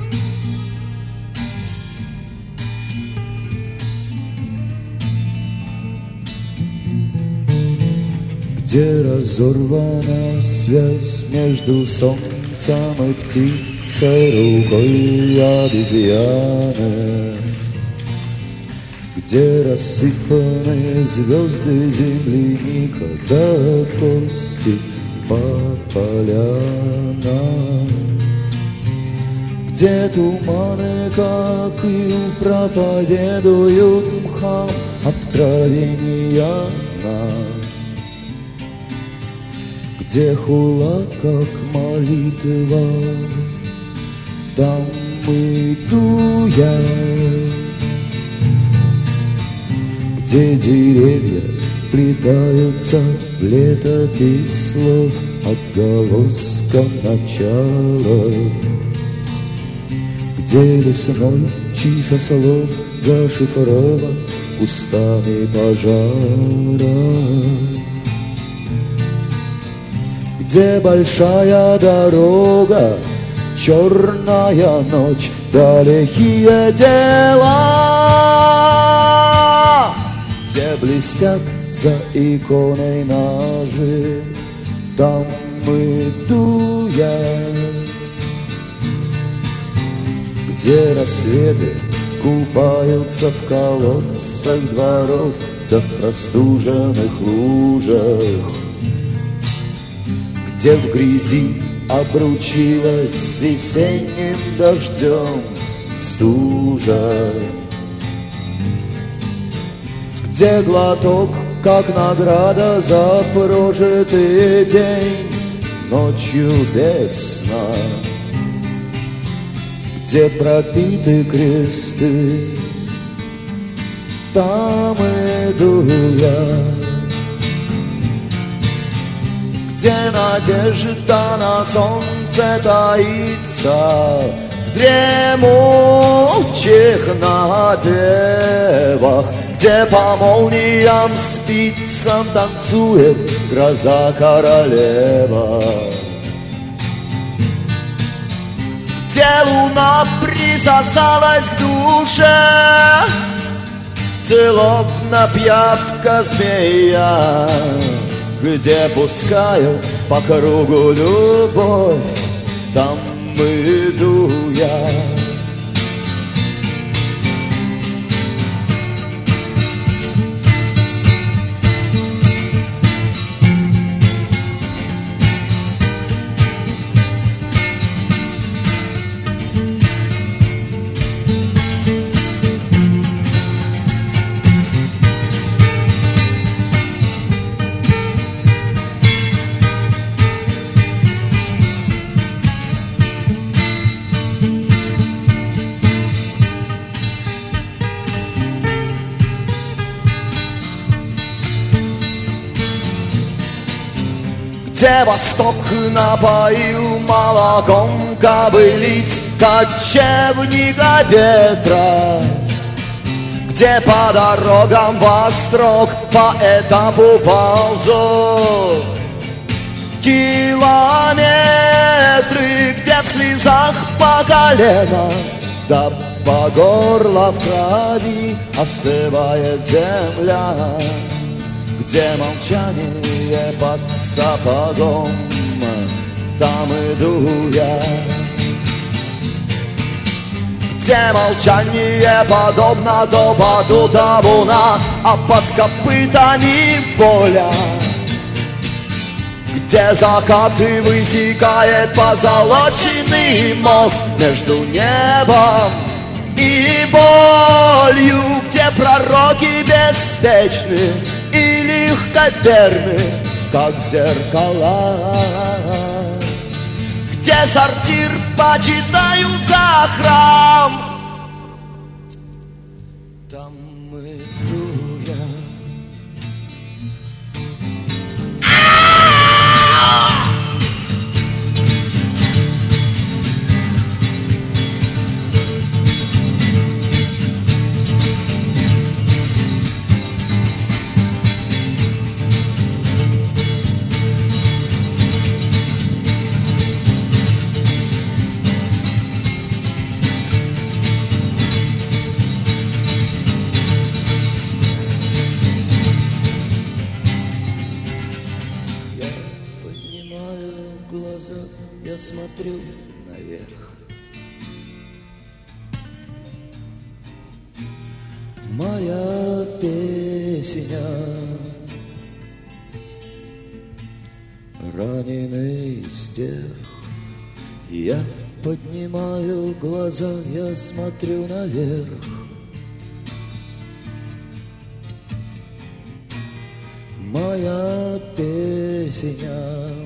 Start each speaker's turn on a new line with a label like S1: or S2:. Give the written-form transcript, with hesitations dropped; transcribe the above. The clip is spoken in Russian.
S1: Где разорвана связь между солнцем и птицей, рукой обезьяны, где рассыпаны звезды земляника до кости по полянам, где туманы, как ил, проповедуют мхам откровения нам, где хула, как молитва, там иду я, где деревья плетаются в летопись слов отголоском начала, где весной чьи-то слов зашифрован устами пожара, где большая дорога, черная ночь, далекие дела, где блестят за иконой ножи, там иду я, где рассветы купаются в колодцах дворов да в простуженных лужах, где в грязи обручилась с весенним дождем стужа, где глоток, как награда за прожитый день ночью без сна, где пропиты кресты, там иду я, где надежда на солнце таится в дремучих напевах, где по молниям спицам танцует гроза королева, где луна присосалась к душе, злобно пьявка змея, где пускают по кругу любовь, там иду я. Где восток напоил молоком кобылиц кочевника ветра, где по дорогам вострок по этапу ползут километры, где в слезах по колено да по горло в крови остывает земля, где молчание под сапогом, там иду я, где молчание подобно допоту табуна, а под копытами воля, где закаты высекает позолоченный мост между небом и болью, где пророки беспечны и легковерны, как зеркала, где сортир почитают за храм, там иду я. моя песня. Раненый стерх, я поднимаю глаза, я смотрю наверх. Моя песня.